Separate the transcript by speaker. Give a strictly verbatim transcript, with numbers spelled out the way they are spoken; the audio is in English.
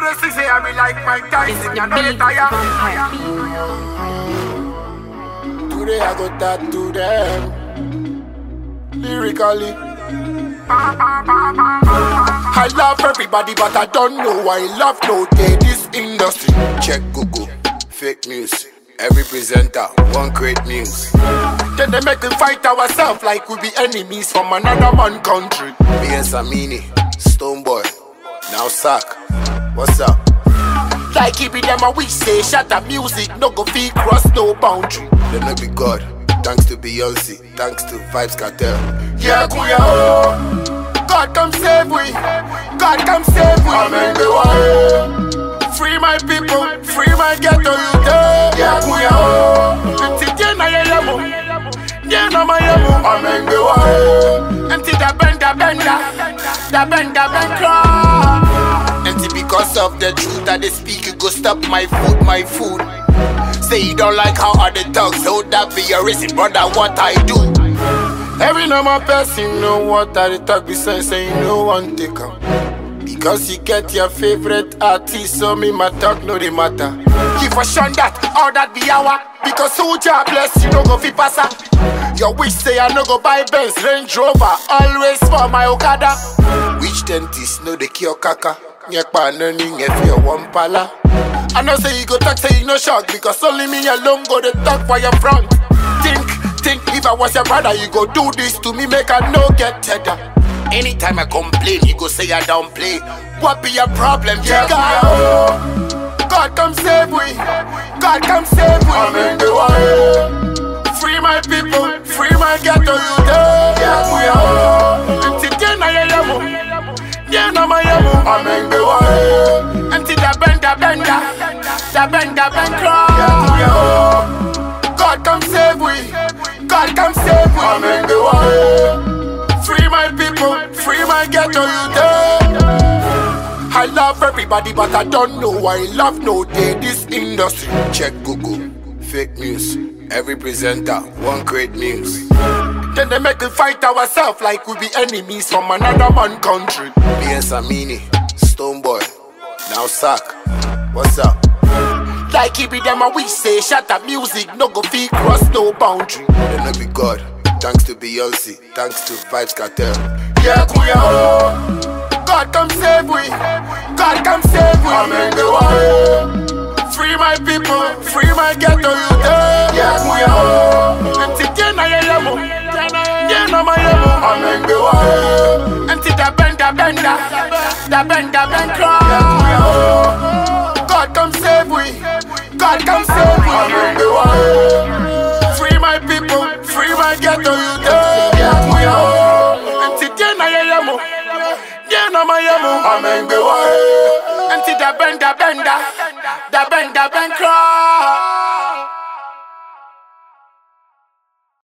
Speaker 1: always say I be like Mike Tyson, you know you tired. Today I go tattoo them lyrically. I love everybody, but I don't know why I love no day this industry. Check Google, fake news. Every presenter, one great news. Then they make us fight ourselves like we be enemies from another man country. Me and Samini, Stoneboy, now Sack. What's up? Like he be them and we say, shut up music, no go fee cross no boundary. They no be God, thanks to Beyonce, thanks to Vybz Kartel. Yeah, kuya oh, God come save we, God come save we. Amen, be one. Free my people, free my ghetto youth. Yeah, kuya oh, until then I am. Yeah, no my amo. Amen, be one. Until the benda benda, the benda benda. Until because of the truth that they speak, you go stop my food, my food. Say you don't like how other talks, so that be your reason, brother, what I do. Every normal person know what I talk, besides say you no one take em. Because you get your favorite artist, so me my talk no they matter. Give a shun that, all that be our. Because soldier bless you don't go fi pass up. Your wish say I no go buy Benz, Range Rover, always for my Okada. Which dentist know the cure kaka? Nyekpa learning if you one pala. I know say you go talk, say you no shock, because only me alone go to talk for your front. Think, think if I was your brother, you go do this to me, make I no get tether. Anytime I complain, you go say I don't play. What be your problem, yeah, God? Oh, God come save we, God come save we. Amen, be one. Free my people, free my ghetto youth. Yeah, we are. Until then I am. Yeah, no my amo. Amen, be one. Until the benda benda, the benda benda. Yeah, we are. God come save we, God come save we. Amen, be one. Free my people, free my ghetto youth. I love everybody, but I don't know why I love no day this industry. Check Google, fake news. Every presenter, one great news. Then they make us fight ourselves like we be enemies from another man country. Me and Samini, Stoneboy, now Sack. What's up? Like he be them and we say, shut up music, no go fee cross no boundary. They no be God, thanks to Beyonce, thanks to Vybz Kartel. Yeah, kuya oh, God come save we, God come save we. Amen, be one. Free my people, free my ghetto youth. Yeah, kuya oh, until then I am. Yeah, no my amo. Amen, be one. Until the benda benda, the benda benda. Yeah, kuya oh, God come save we, God come save we. Amen, be one. Free my people, free my ghetto youth. Yeah, kuya oh, until then I am. Yeah, no my amo. Amen, be one. Until the benda benda, the benda benda.